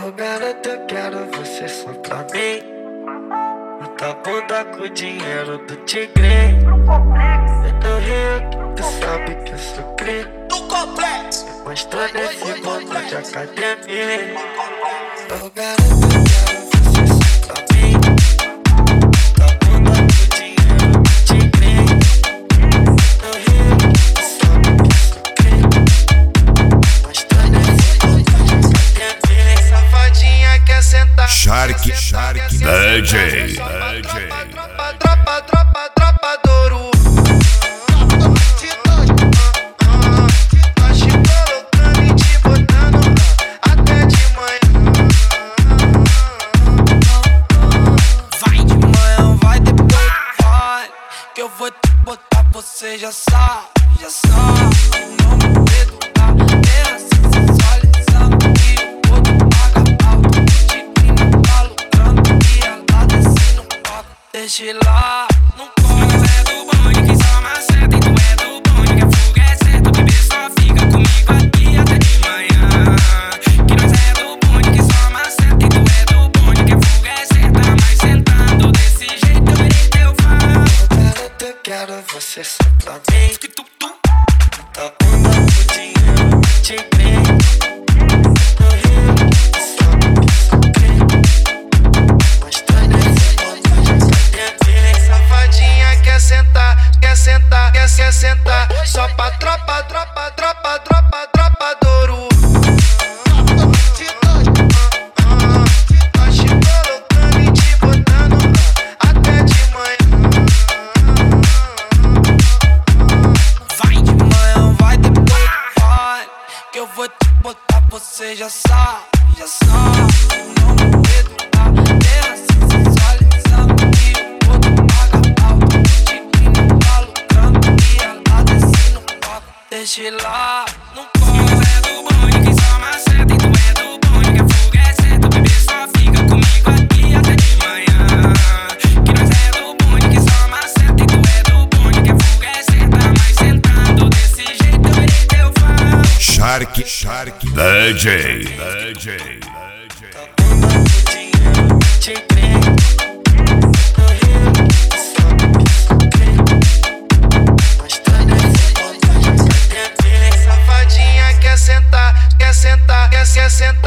Oh garota, eu quero você só pra mim. Muita bunda com dinheiro do tigre. Eu tô Rio, tu sabe que eu sou cri. Do complexo. Mostrando esse botão de academia. Oh garota, eu quero você só pra mim. Muita bunda com dinheiro do tigre. Eu tô Rio, tu sabe que eu sou cri. Mostrando esse botão de academia. Safadinha quer sentar. Shark DJ. Tropa Douro. Nós te colocando e te botando até de manhã. Vai de manhã, vai depois vai. Que eu vou te botar, você já sabe. Não me medo, tá? É assim, sensualizando. E o outro paga pau. Tigrinho tá lucrando e ela desce no palco. Deixa ele lá, não corre. É do bonde, quem só maceta. E tu é do bonde, que a fuga é certa. O bebê só fica comigo aqui até de manhã. Que nós é do bonde, que só maceta. E tu é do bonde, que a fuga é certa. Mas sentando desse jeito eu virei teu fã. Garota, eu quero você só pra mim. Muita bunda com dinheiro do tigre. No Rio, tu sabe que eu sou cri. Mostrando esse botão de academia. Safadinha quer sentar. Só pra tropa Douro. Nós te colocando e te botando até de manhã. Vai de manhã, vai depois vai. Que eu vou te botar, você já sabe. Não me medo, tá? É assim, sensualizando. E o outro paga pau. Tigrinho tá lucrando e ela desce no palco. Deixa ele lá, não corre. É do bonde, quem só maceta. E tu é do bonde, que a fuga é certa. O bebê só fica comigo aqui até de manhã. Que nós é do bonde, que só maceta. E tu é do bonde, que a fuga é certa. Mas sentando desse jeito eu virei teu fã. Shark DJ. Muita bunda com dinheiro do tigre. No Rio, tu sabe que eu sou cri. Mostrando esse botão de academia. Safadinha quer sentar.